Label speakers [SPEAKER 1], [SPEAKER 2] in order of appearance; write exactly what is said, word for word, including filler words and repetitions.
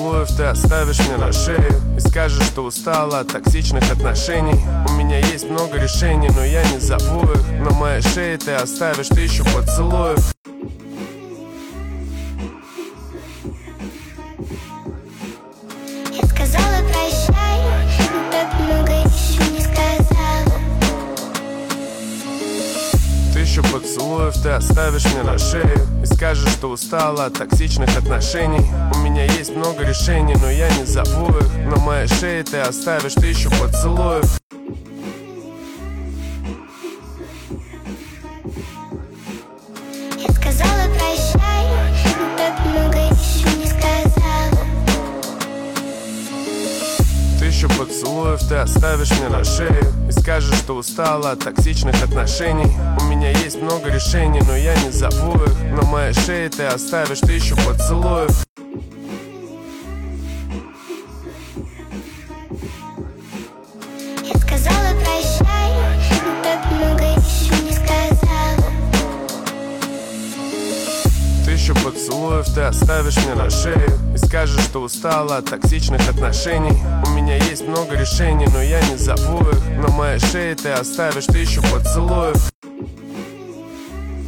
[SPEAKER 1] поцелуев ты оставишь мне на шею и скажешь, что устала от токсичных отношений. У меня есть много решений, но я не зову их. На моей шее ты оставишь тысячу поцелуев.
[SPEAKER 2] Я сказала прощай, но так много еще не сказала.
[SPEAKER 1] Тысячу поцелуев ты оставишь мне на шею и скажешь, что устала от токсичных отношений. У меня есть много решений, но я не зову их. На моей шее ты оставишь тысячу поцелуев.
[SPEAKER 2] Я сказала прощай, но так много еще не сказала.
[SPEAKER 1] Тысячу поцелуев ты оставишь мне на шею и скажешь, что устала от токсичных отношений. У меня есть много решений, но я не зову их. На моей шее ты оставишь тысячу поцелуев.
[SPEAKER 2] Я сказала прощай, но так много еще не сказала.
[SPEAKER 1] Тысячу поцелуев ты оставишь мне на шею и скажешь, что устала от токсичных отношений. У меня есть много решений, но я не зову их. На моей шее ты оставишь тысячу поцелуев.